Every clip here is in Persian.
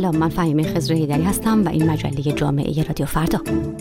سلام، من فهیمه خضر حیدری هستم و این مجله جامعه رادیو فردا.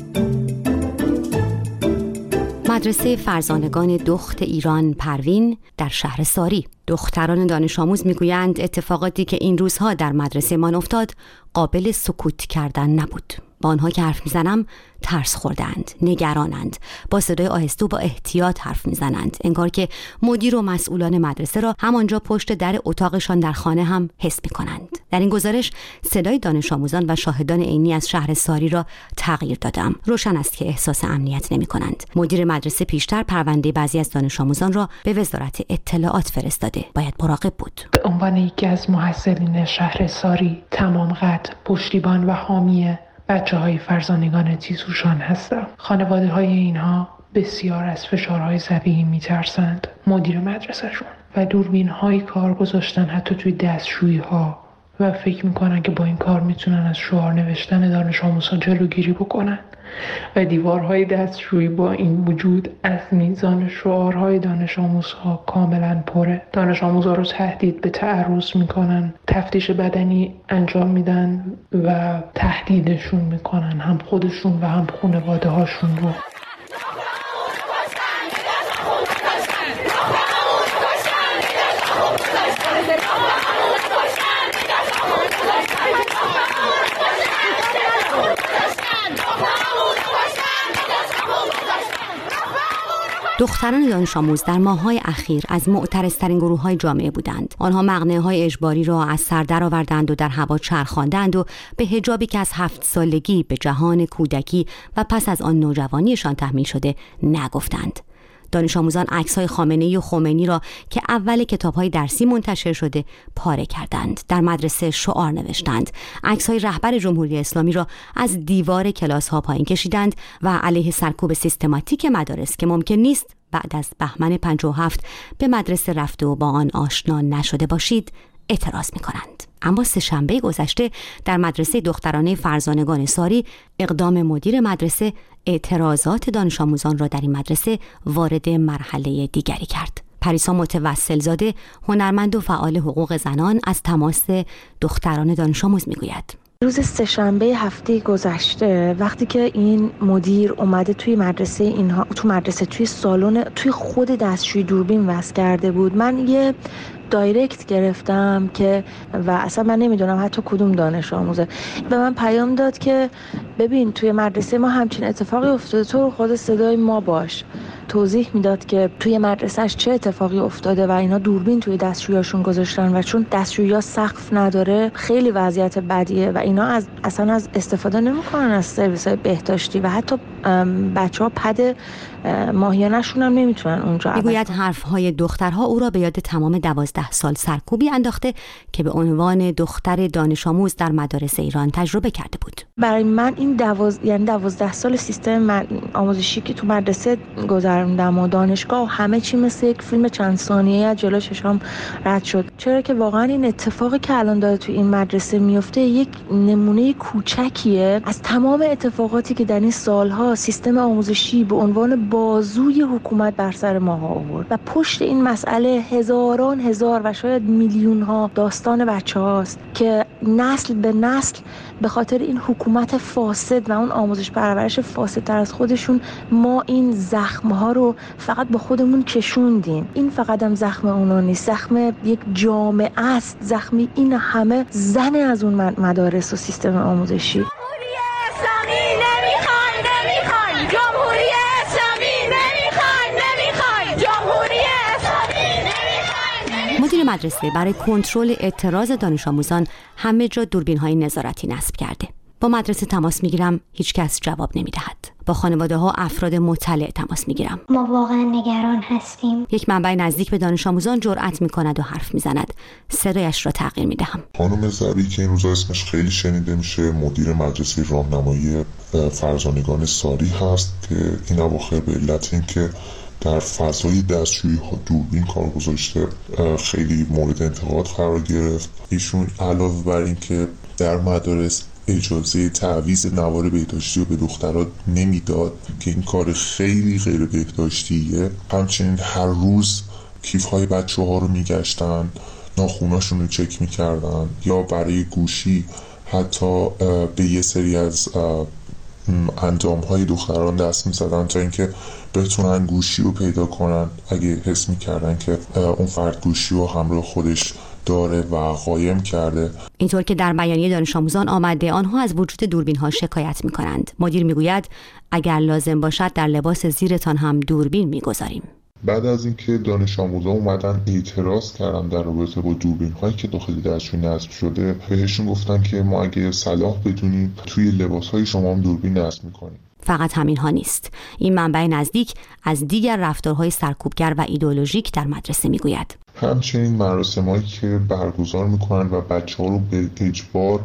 مدرسه فرزانگان دخت ایران پروین در شهر ساری. دختران دانش آموز میگویند اتفاقاتی که این روزها در مدرسه مان افتاد قابل سکوت کردن نبود. با آنها که حرف میزنم ترس خوردند، نگرانند، با صدای آهسته و با احتیاط حرف میزنند، انگار که مدیر و مسئولان مدرسه را همانجا پشت در اتاقشان در خانه هم حس میکنند. در این گزارش صدای دانش آموزان و شاهدان عینی از شهر ساری را تغییر دادم. روشن است که احساس امنیت نمیکنند. مدیر مدرسه پیشتر پرونده بعضی از دانش آموزان را به وزارت اطلاعات فرستاده. باید مراقب بود. به عنوان یکی از محصلین شهر ساری تمام قد پشتیبان و حامی بچه‌های فرزانگان تیزهوشان هستم. خانواده‌های اینها بسیار از فشارهای ضبیحی میترسند. مدیر مدرسه‌شون و دوربین‌های کار گذاشتن حتی توی دستشویی‌ها و فکر میکنن که با این کار میتونن از شعار نوشتن دانش آموزان جلوگیری بکنن و دیوارهای دستشویی با این وجود از میزان شعارهای دانش آموزها کاملا پره. دانش آموزها رو تهدید به تعرض میکنن، تفتیش بدنی انجام میدن و تهدیدشون میکنن، هم خودشون و هم خانواده هاشون رو. دختران دانش آموز در ماه‌های اخیر از معترض‌ترین گروه‌های جامعه بودند. آنها مقنعه‌های اجباری را از سر درآوردند و در هوا چرخاندند و به حجابی که از 7 سالگی به جهان کودکی و پس از آن نوجوانیشان تحمیل شده نگفتند. دانش آموزان عکس‌های خامنه‌ای و خمینی را که اول کتاب‌های درسی منتشر شده پاره کردند. در مدرسه شعار نوشتند. عکس‌های رهبر جمهوری اسلامی را از دیوار کلاس‌ها پایین کشیدند و علیه سرکوب سیستماتیک مدارس که ممکن نیست بعد از بهمن 57 به مدرسه رفته و با آن آشنا نشده باشید اعتراض می‌کنند. اما سه‌شنبه گذشته در مدرسه دخترانه فرزانگان ساری اقدام مدیر مدرسه اعتراضات دانش آموزان را در این مدرسه وارد مرحله دیگری کرد. پریسا متوسلزاده، هنرمند و فعال حقوق زنان، از تماس دختران دانش آموز میگوید. روز سه‌شنبه هفته گذشته وقتی که این مدیر اومده توی مدرسه اینها، تو مدرسه توی سالن توی خود دستشویی دوربین وصل کرده بود، من یه دایرکت گرفتم که و اصلا من نمیدونم حتی کدوم دانش آموزه به من پیام داد که ببین توی مدرسه ما همچین اتفاقی افتاده، تو خود صدای ما باش. توضیح میداد که توی مدرسهش چه اتفاقی افتاده و اینا دوربین توی دستشوییاشون گذاشتن و چون دستشویی‌ها سقف نداره خیلی وضعیت بدیه و اینا اصلا از استفاده نمیکنن از سرویس‌های بهداشتی و حتی بچه‌ها پد ماهیانه‌شون هم نمیتونن اونجا. میگوید حرف‌های دخترها او را به یاد تمام 12 سال سرکوبی انداخته که به عنوان دختر دانش آموز در مدارس ایران تجربه کرده بود. برای من این 12 سال سیستم آموزشی که تو مدرسه گذروندم و دانشگاه و همه چی مثل یک فیلم چند ثانیه‌ای از جلوی چشام رد شد. چرا که واقعا این اتفاقی که الان داره تو این مدرسه میفته یک نمونه کوچکیه از تمام اتفاقاتی که در این سالها سیستم آموزشی به عنوان بازوی حکومت بر سر ما آورد و پشت این مسئله هزاران هزار و شاید میلیون ها داستان بچه‌هاست که نسل به نسل به خاطر این حکومت فاسد و اون آموزش پرورش فاسدتر از خودشون ما این زخم‌ها رو فقط با خودمون کشوندیم. این فقط هم زخم اونا نیست، زخم یک جامعه است، زخم این همه زن از اون مدارس و سیستم آموزشی. مدیر مدرسه برای کنترل اعتراض دانش آموزان همه جا دوربین‌های نظارتی نصب کرده. با مدرسه تماس میگیرم، هیچ کس جواب نمیدهد. با خانواده ها افراد مطلع تماس میگیرم. ما واقعا نگران هستیم. یک منبع نزدیک به دانش آموزان جرأت میکند و حرف میزند. صدایش را تغییر میدهم. خانم زبی که این روزا اسمش خیلی شنیده میشه، مدیر مدرسه راهنمایی فرزانگان ساری هست که این اواخر به علت اینکه در فضای دستشویی ها دوربین کار گذاشته خیلی مورد انتقاد قرار گرفت. ایشون علاوه بر این که در مدارس اجازه تعویض نوار بهداشتی رو به دخترات نمیداد که این کار خیلی غیر بهداشتیه، همچنین هر روز کیف های بچه ها رو میگشتن، ناخوناشون رو چک میکردن یا برای گوشی حتی به یه سری از اندام‌های دختران دست می‌زدن تا اینکه بتونن گوشی رو پیدا کنن اگه حس می‌کردن که اون فرد گوشی رو همراه خودش داره و قایم کرده. اینطور که در بیانیه دانش آموزان آمده آنها از وجود دوربین‌ها شکایت می‌کنند. مدیر می‌گوید اگر لازم باشد در لباس زیرتان هم دوربین می‌گذاریم. بعد از اینکه دانش آموزان اومدن اعتراض کردن در رابطه با دوربین‌هایی که داخل دستشوی نصب شده، بهشون گفتن که ما اگه صلاح بدونیم توی لباس‌های شما هم دوربین نصب می‌کنیم. فقط همین ها نیست. این منبع نزدیک از دیگر رفتارهای سرکوبگر و ایدئولوژیک در مدرسه میگوید. همچنین مراسمایی که برگزار میکنن و بچه‌ها رو به اجبار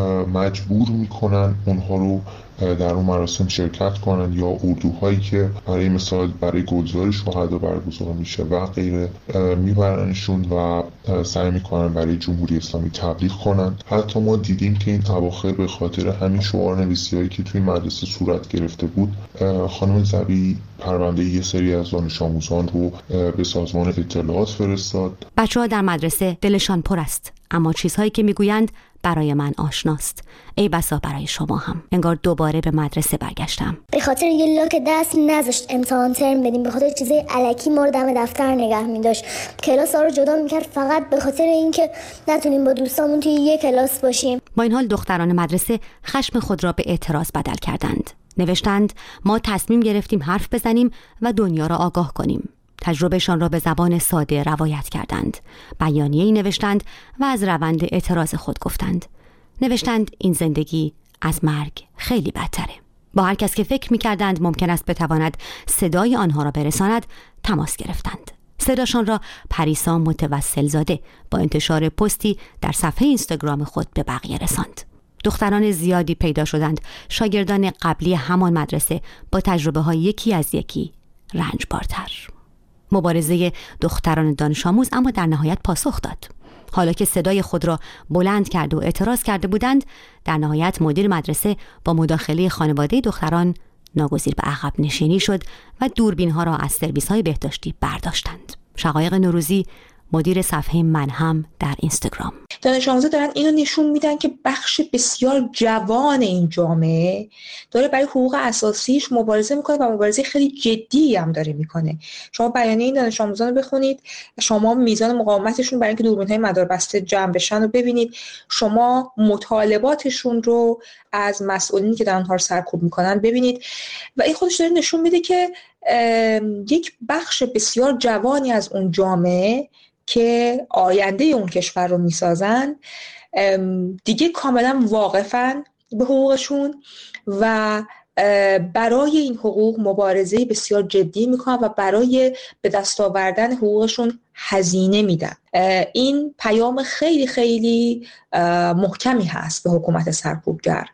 مجبور میکنن اونها رو در اون مراسم شرکت کنن، یا اردوهایی که برای مثال برای گلزار شهدا برگزار میشه و غیره میبرنشون و سعی میکنن برای جمهوری اسلامی تبلیغ کنن. حتی ما دیدیم که این اواخر به خاطر همین شعار نویسی‌هایی که توی مدرسه صورت گرفته بود، خانم ذبیح پرونده یه سری از دانش آموزان رو به سازمان اطلاعات فرستاد. بچه‌ها در مدرسه دلشان پر است، اما چیزهایی که میگویند برای من آشناست. ای بسا برای شما هم. انگار دوباره به مدرسه برگشتم. به خاطر یه لاک دست نذاشت امتحان ترم بدیم، به خاطر چیزای الکی ما رو دم دفتر نگه می‌داشت، کلاس‌ها رو جدا می‌کرد فقط به خاطر اینکه نتونیم با دوستامون توی یک کلاس باشیم. با این حال دختران مدرسه خشم خود را به اعتراض بدل کردند. نوشتند ما تصمیم گرفتیم حرف بزنیم و دنیا را آگاه کنیم. تجربهشان را به زبان ساده روایت کردند. بیانیه‌ای نوشتند و از روند اعتراض خود گفتند. نوشتند این زندگی از مرگ خیلی بدتره. با هر کس که فکر می‌کردند ممکن است بتواند صدای آنها را برساند تماس گرفتند. صداشان را پریسا متوسل زاده با انتشار پستی در صفحه اینستاگرام خود به بقیه رساند. دختران زیادی پیدا شدند، شاگردان قبلی همان مدرسه با تجربه‌های یکی از یکی رنجبارتر. مبارزه دختران دانش آموز اما در نهایت پاسخ داد. حالا که صدای خود را بلند کرده و اعتراض کرده بودند، در نهایت مدیر مدرسه با مداخله خانواده دختران ناگزیر به عقب نشینی شد و دوربین‌ها را از سرویس‌های بهداشتی برداشتند. شقایق نوروزی، مدیر صفحه من هم در اینستاگرام. دانش آموزا دارن اینو نشون میدن که بخش بسیار جوان این جامعه داره برای حقوق اساسیش مبارزه میکنه و مبارزه خیلی جدی هم داره میکنه. شما بیانیه این دانش آموزان رو بخونید، شما میزان مقاومتشون برای اینکه دوربین‌های مداربسته جمع بشن رو ببینید، شما مطالباتشون رو از مسئولینی که دارن سرکوب میکنن ببینید و این خودش داره نشون میده که یک بخش بسیار جوانی از اون جامعه که آینده اون کشور رو میسازن دیگه کاملا واقفن به حقوقشون و برای این حقوق مبارزه بسیار جدی میکنن و برای به دست آوردن حقوقشون هزینه میدن. این پیام خیلی خیلی محکمی هست به حکومت سرکوبگر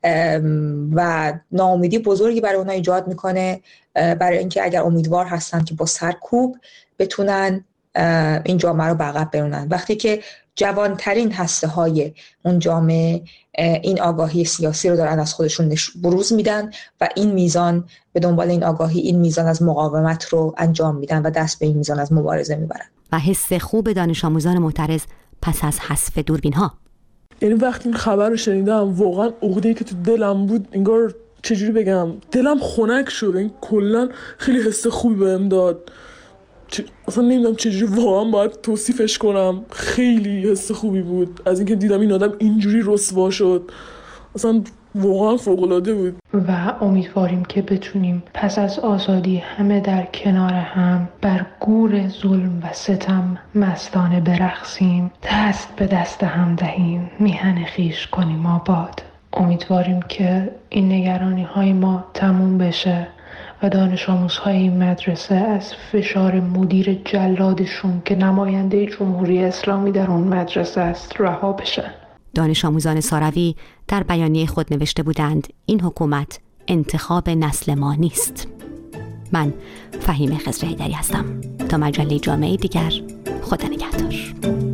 و ناامیدی بزرگی برای اونها ایجاد میکنه، برای اینکه اگر امیدوار هستن که با سرکوب بتونن این جامعه رو به عقب برونن. وقتی که جوانترین هسته های اون جامعه این آگاهی سیاسی رو دارن از خودشون بروز میدن و این میزان به دنبال این آگاهی، این میزان از مقاومت رو انجام میدن و دست به این میزان از مبارزه میبرن. و حس خوب دانش آموزان معترض پس از حذف دوربین ها. یعنی وقتی این خبر رو شنیدم واقعا عقده‌ای که تو دلم بود انگار چجوری بگم دلم خنک شد. این کلا خیلی حس خوبی بهم داد. اصلا نمیدونم چجوری واقعا باید توصیفش کنم. خیلی حس خوبی بود از اینکه دیدم این آدم اینجوری رسوا شد. اصلا واقعا فوق‌العاده بود و امیدواریم که بتونیم پس از آزادی همه در کنار هم بر گور ظلم و ستم مستانه برقصیم، دست به دست هم دهیم، میهن خویش کنیم آباد. امیدواریم که این نگرانی های ما تموم بشه و دانش آموزهای این مدرسه از فشار مدیر جلادشون که نماینده جمهوری اسلامی در اون مدرسه است رها بشن. دانش آموزان ساروی در بیانیه خود نوشته بودند این حکومت انتخاب نسل ما نیست. من فهیم خضر حیدری هستم. تا مجله جامعه دیگر، خدا نگهدار.